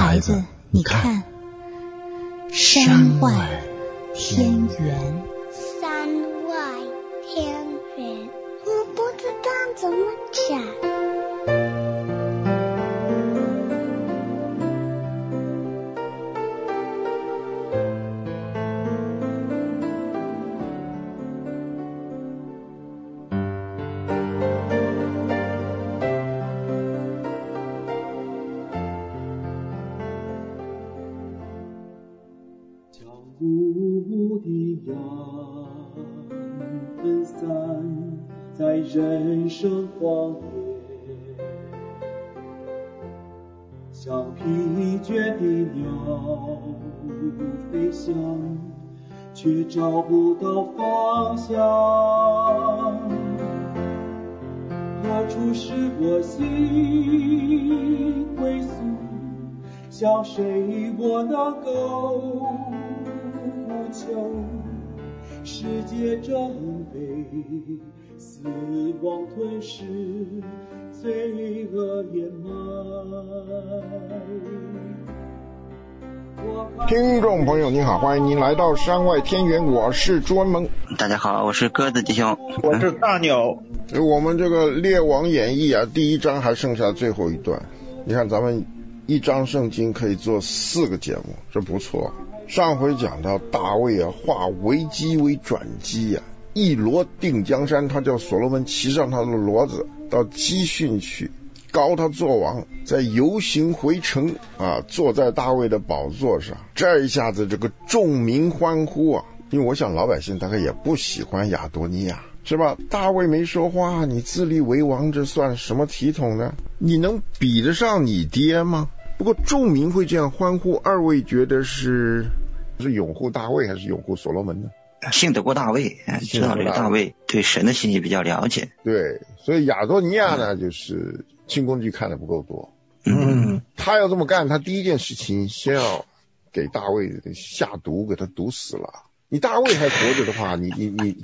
孩子，你看，山外天圆。 山外天圆，我不知道怎么讲。 雾的阳分散在人生荒野，像疲倦的鸟飞翔，却找不到方向。何处是我心归宿？向谁我能够求？世界正被死亡吞噬，罪恶掩埋。 听众朋友你好，欢迎您来到山外天圆，我是朱文萌。 大家好，我是鸽子弟兄。 我是大鸟。 我们这个列王演义啊，第一章还剩下最后一段，你看咱们一章圣经可以做4个节目，这不错。上回讲到大卫啊，化危机为转机啊，一骡定江山，他叫所罗门骑上他的骡子到基训去，膏他做王，再游行回城啊，坐在大卫的宝座上。这一下子这个众民欢呼啊，因为我想老百姓大概也不喜欢亚多尼亚，是吧？大卫没说话，你自立为王，这算什么体统呢？你能比得上你爹吗？不过众民会这样欢呼，二位觉得是拥护大卫还是拥护所罗门呢？ 信得过大卫，知道这个大卫对神的信息比较了解。 对，所以亚多尼亚呢，就是清宫剧看得不够多。他要这么干，他第一件事情先要给大卫下毒，给他毒死了。你大卫还活着的话，你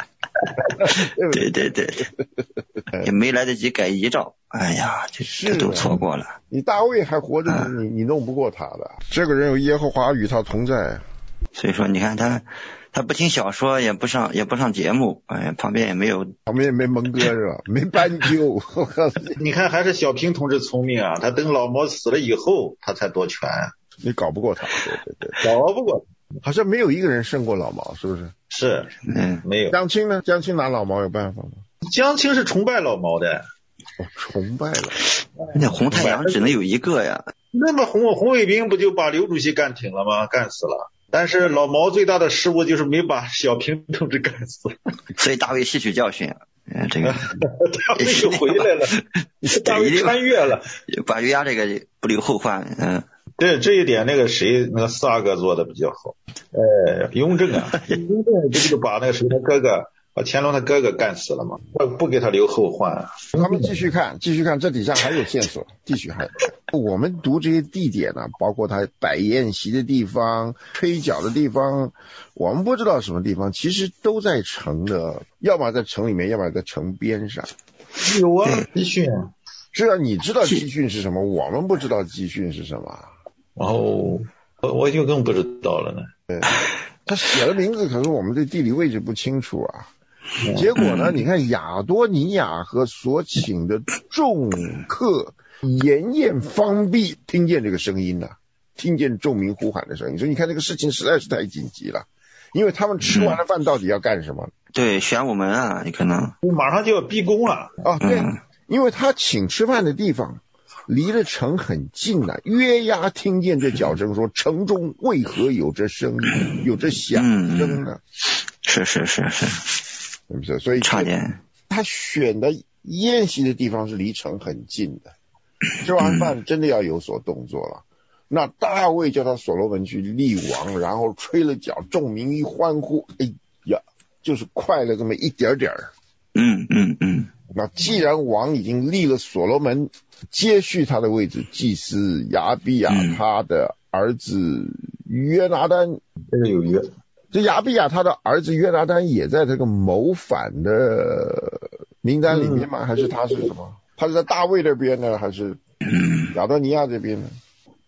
对，也没来得及改遗诏，哎呀，这都错过了。 你大卫还活着，你弄不过他的。这个人有耶和华与他同在， 所以说你看他不听小说，也不上节目，哎，旁边也没蒙哥是吧？没斑鸠。 你看还是小平同志聪明啊，他等老毛死了以后，他才夺权。 你搞不过他，对， 搞不过。 好像没有一个人胜过老毛，是不是？ 是，没有。 江青呢？江青拿老毛有办法吗？ 江青是崇拜老毛的。 崇拜了。 那红太阳只能有一个呀。 那么红卫兵不就把刘主席干挺了吗？干死了。但是老毛最大的失误就是没把小平同志干死。 所以大卫吸取教训，这个大卫又回来了，大卫穿越了， 把约押这个不留后患。 对，这一点那个四阿哥做的比较好。雍正不就把那个谁他哥哥，把乾隆他哥哥干死了吗？不给他留后患。 他们继续看，这底下还有线索，继续还有。我们读这些地点呢，包括他摆宴席的地方、吹角的地方，我们不知道什么地方，其实都在城的，要么在城里面，要么在城边上。 有啊，基训。 是啊，你知道基训是什么？我们不知道基训是什么。 我就更不知道了呢。 对，他写的名字可是我们对地理位置不清楚啊。结果呢，你看亚多尼亚和所请的众客沿宴方毕，听见这个声音了，听见众民呼喊的声音，所以你看这个事情实在是太紧急了，因为他们吃完了饭到底要干什么？ 对，玄武门啊，你可能马上就要逼宫了啊。对，因为他请吃饭的地方离了城很近了。约押听见这角声说，城中为何有这声音，有这响声呢？ 是， 所以差点他选的宴席的地方是离城很近的。吃完饭真的要有所动作了。那大卫叫他所罗门去立王，然后吹了角，众民一欢呼，哎呀，就是快了这么一点点。那既然王已经立了所罗门接续他的位置，祭司亚比亚他的儿子约拿单， 这个有约。 这亚比亚他的儿子约拿单也在这个谋反的名单里面吗？还是他是什么？他是在大卫这边呢，还是亚多尼亚这边呢？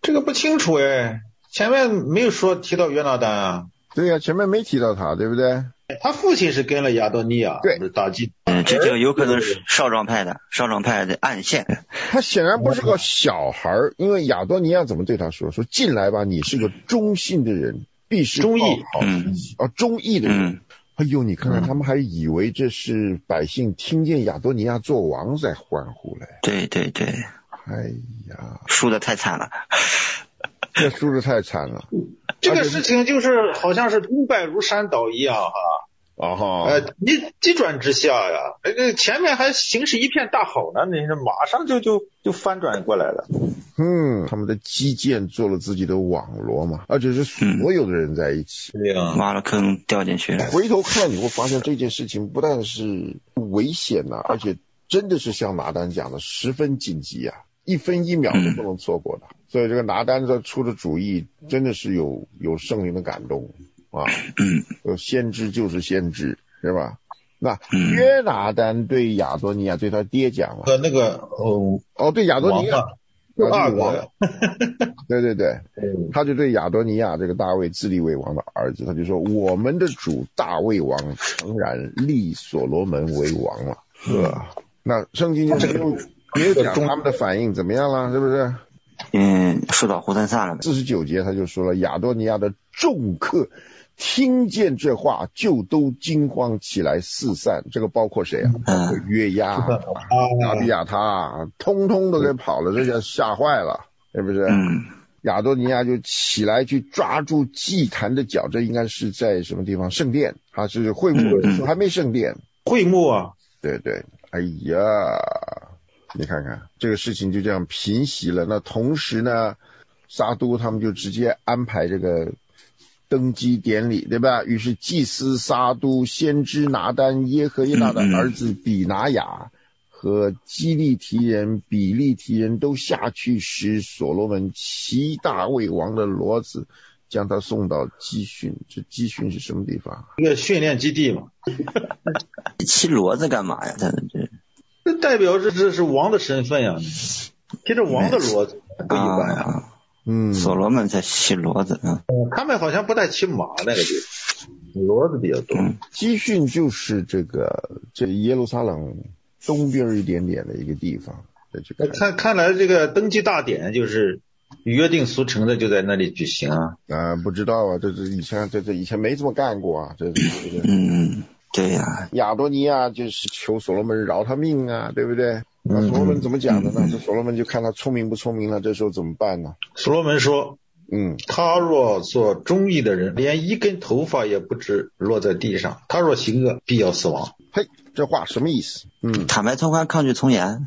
这个不清楚哎，前面没有说提到约拿单啊。 对呀，前面没提到他，对不对？ 他父亲是跟了亚多尼亚， 对， 不是大祭。 这个有可能是少壮派的暗线。 他显然不是个小孩，因为亚多尼亚怎么对他说进来吧，你是个忠信的人，必是忠义， 忠义的人。哎呦，你看看他们还以为这是百姓听见亚多尼亚做王在欢呼嘞。 对对对， 哎呀， 输得太惨了。 这输得太惨了。 这个事情就是好像是兵败如山倒一样哈。急转直下呀，前面还形势一片大好呢，那马上就翻转过来了。 他们的基建做了自己的网罗嘛，而且是所有的人在一起， 挖了坑掉进去了。 回头看你会发现这件事情不但是危险啊，而且真的是像拿单讲的十分紧急啊，1分1秒都不能错过的。所以这个拿单这出的主意真的是有圣灵的感动啊。先知就是先知，是吧？那约拿单对亚多尼亚对他爹讲了，对亚多尼亚二个， 对，他就对亚多尼亚这个大卫自立为王的儿子，他就说我们的主大卫王诚然立所罗门为王了。那圣经就是没有讲他们的反应怎么样了，是不是？ 说到胡三散了。 49节他就说了，亚多尼亚的众客听见这话就都惊慌起来四散。这个包括谁啊？包括约押、亚比亚他，通通都给跑了，这下吓坏了，是不是？亚多尼亚就起来去抓住祭坛的脚，这应该是在什么地方？圣殿，还是会幕？还没圣殿， 会幕啊。 对，哎呀，你看看这个事情就这样平息了。那同时呢，撒都他们就直接安排这个登基典礼，对吧？于是祭司撒都、先知拿单、耶和耶大的儿子比拿雅和基利提人、比利提人都下去使所罗门骑大卫王的骡子，将他送到基训。这基训是什么地方？ 一个训练基地嘛。 骑骡子干嘛呀？ 这代表这是王的身份呀，骑着王的骡子不一般呀。 所罗门才骑骡子。 他们好像不太骑马，那个地方骡子比较多。 基训就是这耶路撒冷东边一点点的一个地方。 看来这个登基大典就是约定俗成的，就在那里举行啊。 不知道啊，这以前没这么干过啊。 对呀， 亚多尼亚就是求所罗门饶他命啊，对不对？那所罗门怎么讲的呢？这所罗门就看他聪明不聪明了，这时候怎么办呢？ 所罗门说，他若做忠义的人，连一根头发也不知落在地上，他若行恶，必要死亡。 嘿，这话什么意思？ 坦白从宽，抗拒从严。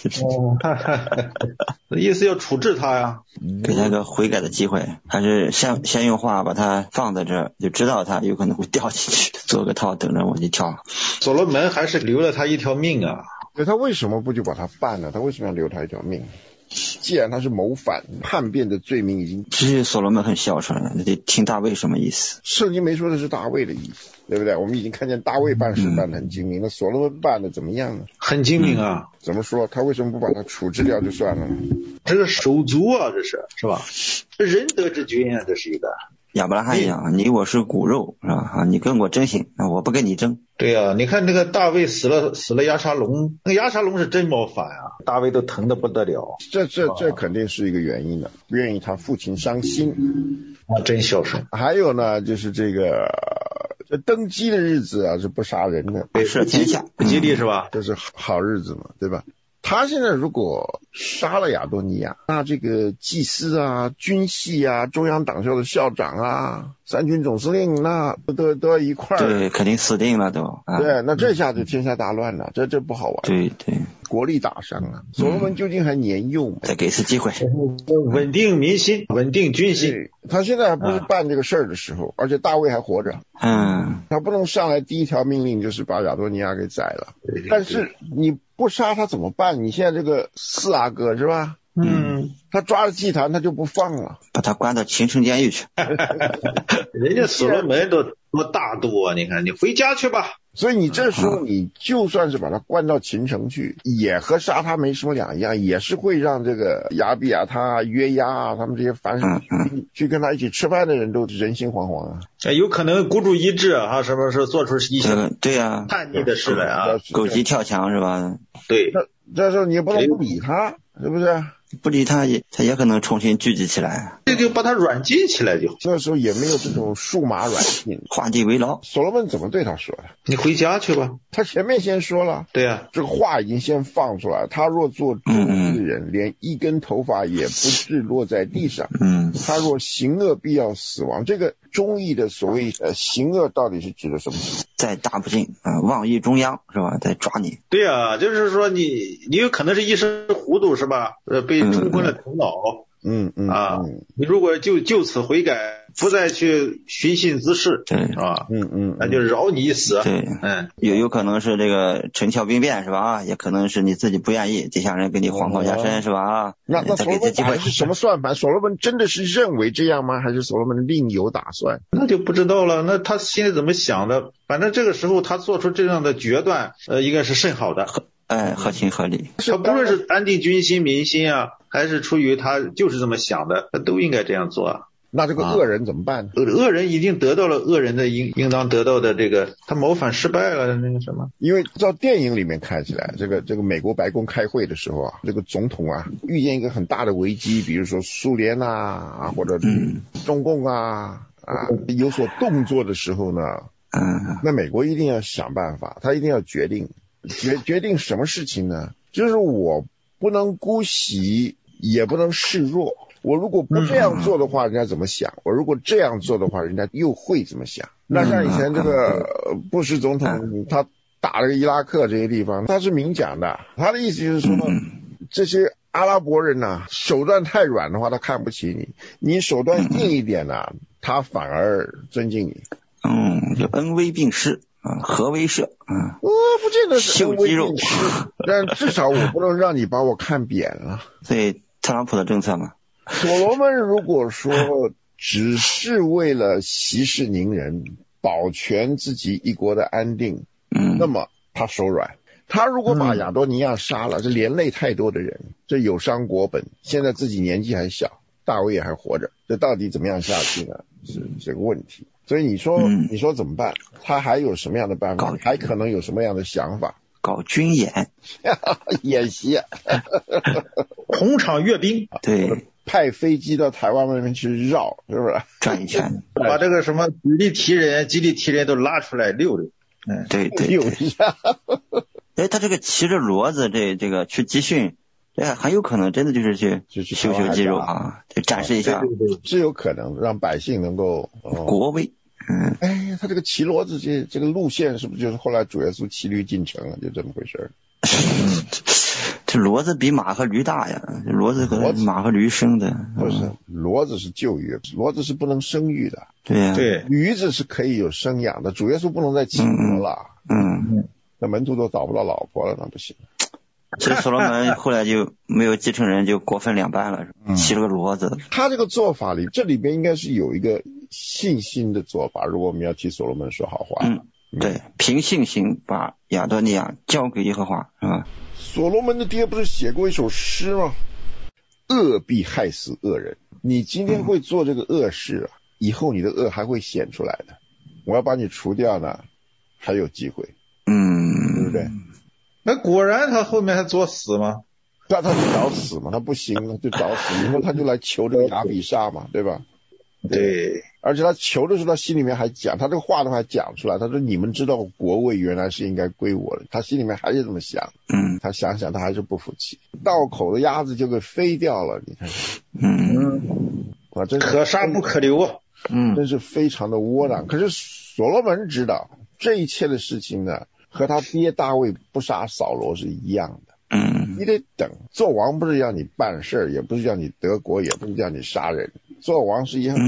意思要处置他呀， 给他一个悔改的机会，还是先用话把他放在这儿，就知道他有可能会掉进去，做个套等着我去跳。 所罗门还是留了他一条命啊。 对，他为什么不就把他办了？他为什么要留他一条命？既然他是谋反叛变的罪名已经， 其实所罗门很孝顺，你得听大卫什么意思。 圣经没说的是大卫的意思，对不对？我们已经看见大卫办事办得很精明，那所罗门办的怎么样呢？ 很精明啊。 怎么说？他为什么不把他处置掉就算了呢？ 这个手足啊，是吧？仁德之君啊，这是一个。 亚伯拉罕一样，你我是骨肉，是吧？你跟我争行，我不跟你争。 对啊，你看那个大卫死了押沙龙，那个押沙龙是真谋反啊，大卫都疼得不得了。 这肯定是一个原因的，不愿意他父亲伤心啊，真孝顺。 还有呢，就是这登基的日子啊是不杀人的， 赦天下不吉利是吧？ 这是好日子嘛，对吧？他现在如果杀了亚多尼亚，那这个祭司啊、军系啊、中央党校的校长啊、三军总司令，那都要一块儿。 对，肯定死定了都。 对，那这下就天下大乱了，这不好玩。 对， 国力打伤了。所罗门究竟还年幼， 再给一次机会， 稳定民心，稳定军心。 他现在还不是办这个事儿的时候，而且大卫还活着。 他不能上来第一条命令就是把亚多尼亚给宰了。但是你不杀他怎么办？你现在这个四阿哥是吧？他抓了祭坛他就不放了， 把他关到秦城监狱去。 人家所罗门多大度啊！你看，你回家去吧， 所以你这时候你就算是把他关到秦城去，也和杀他没什么两样，也是会让这个亚比亚他约押啊，他们这些凡是去跟他一起吃饭的人都人心惶惶啊。 有可能孤注一掷啊，是不是做出一些对啊叛逆的事来啊？ 狗急跳墙是吧？ 对， 这时候你也不能不理他，是不是？ 不理他也可能重新聚集起来， 这就把他软禁起来就。 那时候也没有这种数码软禁， 画地为牢。 所罗门怎么对他说的？ 你回家去吧。 他前面先说了， 对啊， 这个话已经先放出来。他若做忠义的人，连一根头发也不至落在地上。他若行恶，必要死亡。这个忠义的所谓行恶，到底是指的什么？ 在大不敬妄议中央是吧？在抓你。 对啊，就是说你有可能是一时糊涂是吧？被冲昏了头脑。你如果就此悔改，不再去寻衅滋事， 对啊，那就饶你一死。 对，有可能是这个陈桥兵变是吧？也可能是你自己不愿意，底下人给你黄袍加身是吧？ 那所罗门打的是什么算盘？所罗门真的是认为这样吗？还是所罗门另有打算？ 那就不知道了。那他心里怎么想的？反正这个时候他做出这样的决断，应该是甚好的。 合情合理。 他不论是安定军心民心啊，还是出于他就是这么想的，他都应该这样做啊。 那这个恶人怎么办呢？ 恶人已经得到了恶人的应当得到的这个，他谋反失败了那个什么。 因为照电影里面看起来，这个美国白宫开会的时候啊，这个总统啊遇见一个很大的危机，比如说苏联啊或者中共啊有所动作的时候呢，那美国一定要想办法，他一定要决定什么事情呢？就是我不能姑息，也不能示弱。我如果不这样做的话，人家怎么想？我如果这样做的话，人家又会怎么想？那像以前这个布什总统，他打了个伊拉克这些地方，他是明讲的，他的意思就是说，这些阿拉伯人呐，手段太软的话，他看不起你；你手段硬一点呐，他反而尊敬你。 就恩威并施。核威慑， 不见得是秀肌肉， 但至少我不能让你把我看扁了。 所以特朗普的政策嘛， 所罗门如果说只是为了息事宁人，保全自己一国的安定，那么他手软。他如果把亚多尼亚杀了，这连累太多的人，这有伤国本。现在自己年纪还小，大卫也还活着，这到底怎么样下去呢？是这个问题。所以你说怎么办？他还有什么样的办法？还可能有什么样的想法？ 搞军演， 演习， 红场阅兵， 对， 派飞机到台湾那边去绕，是不是？ 转一圈， 把这个什么举例提人、激励提人都拉出来溜溜。 对， 溜一下。 他这个骑着骡子，这个去集训。很有可能真的就是去秀肌肉啊，展示一下， 是有可能让百姓能够国威。 他这个骑骡子这个路线是不是就是后来主耶稣骑驴进城了？就这么回事。 这骡子比马和驴大呀，骡子和马和驴生的不是，骡子是旧约，骡子是不能生育的。 对呀， 对， 驴子是可以有生养的。主耶稣不能再骑骡了。那门徒都找不到老婆了，那不行。 所以所罗门后来就没有继承人，就国分两半了，骑了个骡子。 他这个做法里，这里边应该是有一个信心的做法。如果我们要替所罗门说好话， 对，凭信心把亚多尼亚交给耶和华，是吧？ 所罗门的爹不是写过一首诗吗？恶必害死恶人。你今天会做这个恶事以后你的恶还会显出来的。我要把你除掉呢，还有机会，对不对？ 那果然他后面还作死吗？ 他就找死嘛，他不行了就找死，然后他就来求这个亚比煞嘛，对吧？ 对， 而且他求的时候，他心里面还讲，他这个话都还讲出来，他说你们知道国位原来是应该归我的，他心里面还是这么想。他想想他还是不服气，道口的鸭子就给飞掉了，你看。真可杀不可留啊。 真是非常的窝囊。可是所罗门知道这一切的事情呢，和他爹大卫不杀扫罗是一样的。你得等，做王不是要你办事，也不是叫你得国，也不是叫你杀人，做王是一样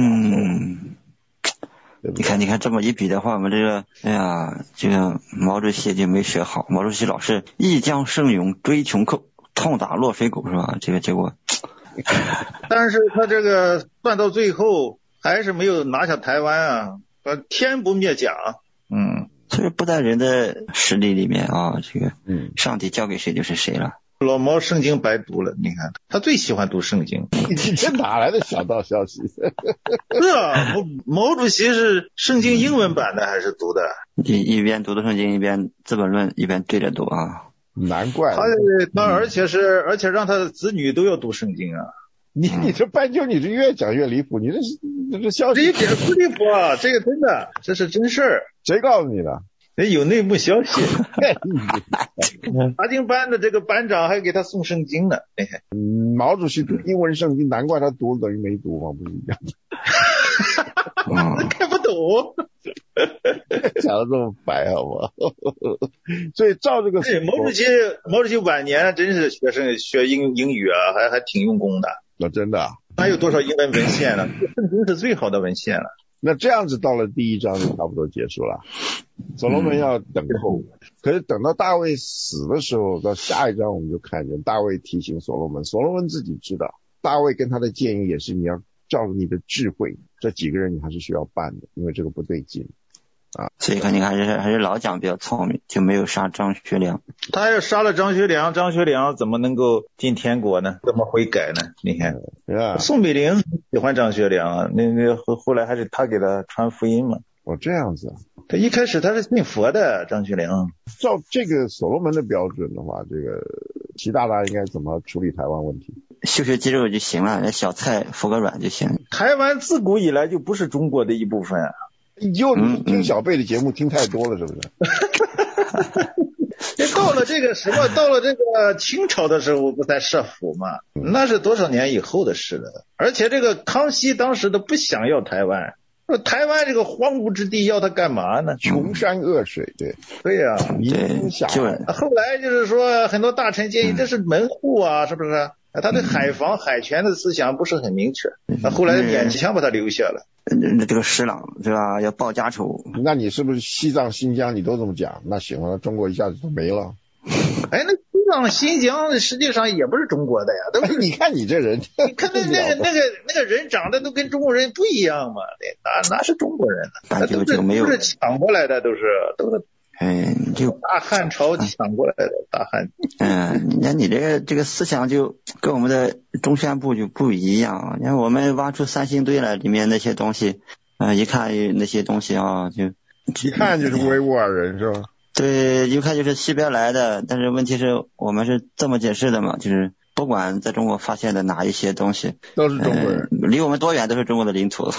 的。 你看这么一比的话，我们这个这个毛主席就没学好。毛主席老是一将胜勇追穷寇，痛打落水狗，是吧？这个结果但是他这个算到最后还是没有拿下台湾啊，天不灭甲。 所以不在人的实力里面啊，这个上帝交给谁就是谁了。 老毛圣经白读了，你看他最喜欢读圣经。 你这哪来的小道消息？ 是啊，毛主席是圣经英文版的还是读的？ 一边读的圣经，一边资本论，一边对着读啊。 难怪他而且让他的子女都要读圣经啊。 你这斑鸠你是越讲越离谱，你这消息这一点不离谱啊，这个真的，这是真事儿。 谁告诉你的？ 有内幕消息。查经班的这个班长还给他送圣经呢。 毛主席读英文圣经，难怪他读等于没读嘛，不是一样的。 看不懂。 讲得这么白好不好？所以照这个毛主席晚年真是学英语啊，还挺用功的。 那真的啊？ 还有多少英文文献呢？圣经是最好的文献了。 那这样子到了第一章就差不多结束了。所罗门要等候，可是等到大卫死的时候，到下一章我们就看见大卫提醒所罗门，所罗门自己知道，大卫跟他的建议也是你要照着你的智慧，这几个人你还是需要办的，因为这个不对劲啊。 所以肯定还是老蒋比较聪明，就没有杀张学良。 他要杀了张学良，张学良怎么能够进天国呢？怎么悔改呢？你看，宋美龄喜欢张学良啊，那后来还是他给他传福音嘛。 哦，这样子啊。 他一开始他是信佛的，张学良。 照这个所罗门的标准的话，这个习大大应该怎么处理台湾问题？ 秀秀肌肉就行了，小菜服个软就行。 台湾自古以来就不是中国的一部分啊。 你听小贝的节目听太多了，是不是？ 到了这个清朝的时候不才设府嘛，那是多少年以后的事了。而且这个康熙当时都不想要台湾，台湾这个荒芜之地要他干嘛呢？ 穷山恶水， 对呀，后来就是说很多大臣建议这是门户啊，是不是？他对海防海权的思想不是很明确，后来勉强把他留下了。 这个施琅是吧？要报家仇。 那你是不是西藏新疆你都这么讲？那行了，中国一下子就没了。 那西藏新疆实际上也不是中国的呀，都是你看你这人， 你看那个人长得都跟中国人不一样嘛，哪是中国人呢？都是抢过来的，都是。 就大汉朝抢过来的大汉。 那你这个思想就跟我们的中宣部就不一样。你看我们挖出三星堆来，里面那些东西一看那些东西啊，就一看就是维吾尔人是吧？ 对，一看就是西边来的。但是问题是我们是这么解释的嘛，就是不管在中国发现的哪一些东西都是中国人， 离我们多远都是中国的领土。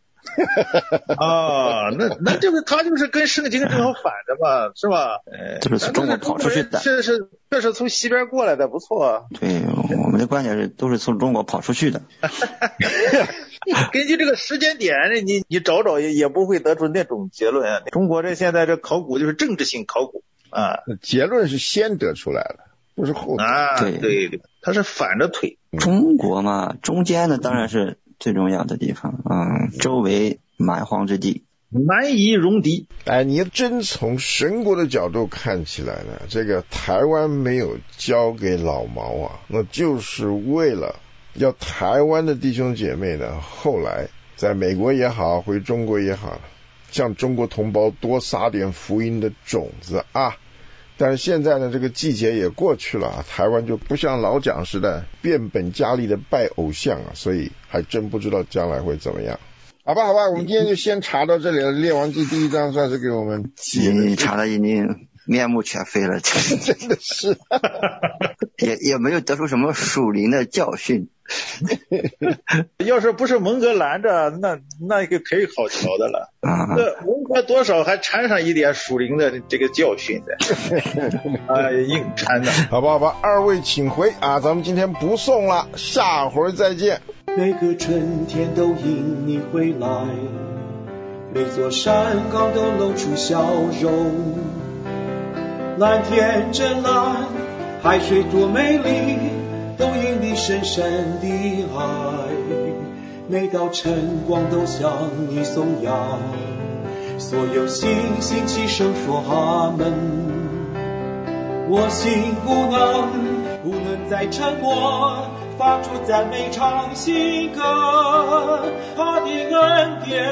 那这个他就是跟圣经正好反的嘛，是吧？ 这是从中国跑出去的， 这是从西边过来的，不错。 对，我们的观点是都是从中国跑出去的。 根据这个时间点，你找也不会得出那种结论。中国现在这考古就是政治性考古啊， 结论是先得出来了，不是后啊。对，他是反着推。 中国嘛，中间呢当然是最重要的地方，周围蛮荒之地， 难以容敌。 你真从神国的角度看起来呢，这个台湾没有交给老毛啊，那就是为了要台湾的弟兄姐妹呢，后来在美国也好，回中国也好，向中国同胞多撒点福音的种子啊。但是现在呢，这个季节也过去了，台湾就不像老蒋时代变本加厉的拜偶像啊，所以还真不知道将来会怎么样。好吧，我们今天就先查到这里了。列王纪第一章算是给我们你查的已经面目全非了， 真的是也没有得出什么属灵的教训。 要是不是蒙哥拦着，那个可以好瞧的了。这蒙哥多少还掺上一点属灵的这个教训的，硬掺的。 好吧，二位请回啊，咱们今天不送了，下回再见。 每个春天都因你回来，每座山岗都露出笑容，蓝天真蓝，海水多美丽，都因你深深的爱。每道晨光都向你颂扬，所有星星齐声说阿门。我心不能再沉默，发出赞美唱新歌，他的恩典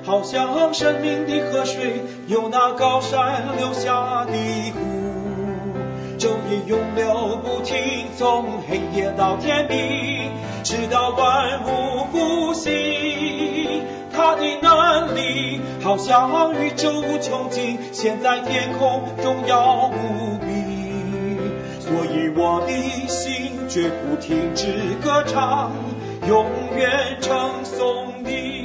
好像生命的河水由那高山流下的湖，昼夜永流不停，从黑夜到天明，直到万物复兴。他的能力好像宇宙无穷尽，现在天空荣耀无比，所以我的心绝不停止歌唱，永远称颂你。